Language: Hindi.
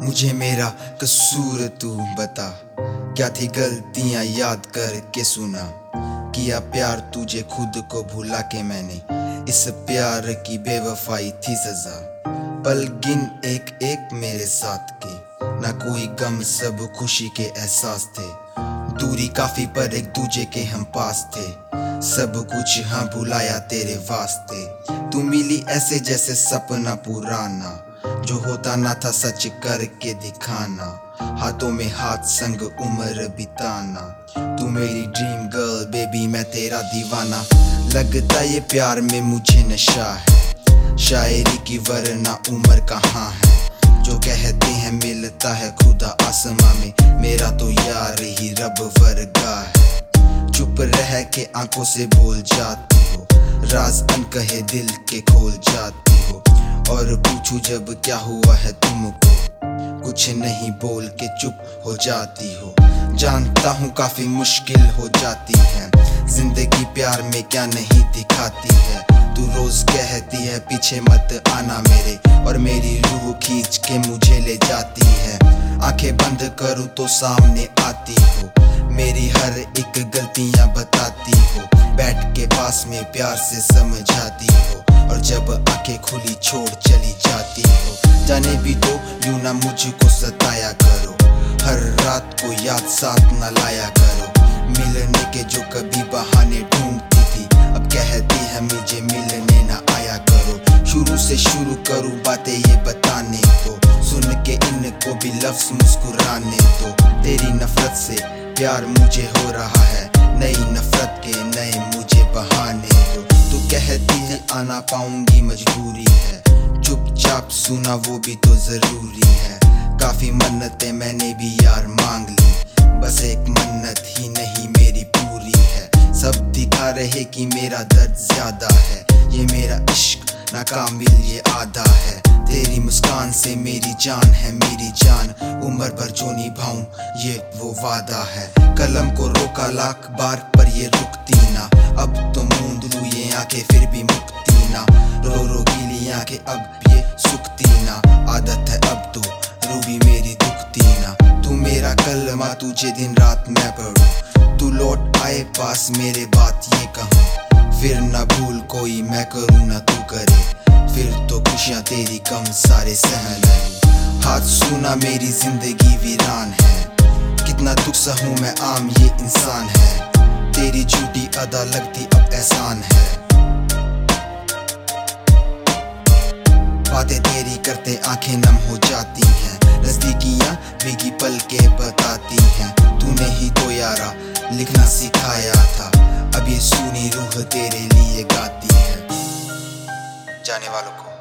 मुझे मेरा कसूर तू बता, क्या थी गलतियां याद करके सुना। किया प्यार तुझे खुद को भुला के मैंने, इस प्यार की बेवफाई थी सजा। पल गिन एक एक मेरे साथ के, ना कोई गम सब खुशी के एहसास थे। दूरी काफी पर एक दूजे के हम पास थे, सब कुछ हाँ भुलाया तेरे वास्ते। तू मिली ऐसे जैसे सपना पुराना, जो होता ना था सच करके दिखाना। हाथों में हाथ संग उम्र बिताना, तू मेरी ड्रीम गर्ल बेबी मैं तेरा दीवाना। लगता ये प्यार में मुझे नशा है, शायरी की वरना उम्र कहाँ है। जो कहते हैं मिलता है खुदा आसमां में, मेरा तो यार ही रब वर्गा है। चुप रह के आंखों से बोल जाती हो, राज अनकहे दिल के खोल जाती हो। और पूछूं जब क्या हुआ है तुमको, कुछ नहीं बोल के चुप हो जाती हो। जानता हूँ काफी मुश्किल हो जाती है जिंदगी, प्यार में क्या नहीं दिखाती है। तू रोज कहती है पीछे मत आना मेरे, और मेरी रूह खींच के मुझे ले जाती है। आंखें बंद करूँ तो सामने आती हो, मेरी हर एक गलतियां बताती हो। बैठ के पास में प्यार से समझाती हो, और जब आंखें खुली छोड़ चली जाती हो। जाने भी तो यूं ना मुझको सताया करो, हर रात को याद साथ न लाया करो। मिलने के जो कभी बहाने ढूंढती थी, अब कहती है मुझे मिलने ना आया करो। शुरू से शुरू करूँ बातें ये बताने तो, सुन के इनको भी लफ्ज मुस्कुराने तो। तेरी नफरत से प्यार मुझे हो रहा है, नई नफरत के नए मुझे बहाने दो। तू कहती है आना पाऊंगी मजबूरी है, चुपचाप सुना वो भी तो जरूरी है। काफी मन्नतें मैंने भी यार मांग ली, बस एक मन्नत ही नहीं मेरी पूरी है। सब दिखा रहे कि मेरा दर्द ज्यादा है, ये मेरा इश्क नाकामिल ये आधा है। तेरी मुस्कान से मेरी जान है मेरी जान, उम्र भर जो निभाऊं ये वो वादा है। कलम को रोका लाख बार पर ये रुकती ना, अब तो मूंद लूं ये आंखें फिर भी मुक्ति ना। रो रो गीली आंखें अब ये सुखती ना, आदत है अब तो रूबी मेरी दुखती ना। तू मेरा कलमा तुझे दिन रात मैं पढ़ूं, तू लौट आए पास मेरे बात ये कहूं। फिर ना भूल कोई मैं करूँ ना तू करे, फिर तो खुशियाँ तेरी कम सारे सहन है। हाथ सुना मेरी जिंदगी वीरान है, कितना दुख सहूं मैं आम ये इंसान है। तेरी झूठी अदा लगती अब एहसान है, बातें तेरी करते आंखें नम हो जाती हैं। नजदीकियां भीगी पल के बताती हैं, तूने ही तो यारा लिखना सिखाया था। अब ये सुनी रूह तेरे लिए गाती है। जाने वालों को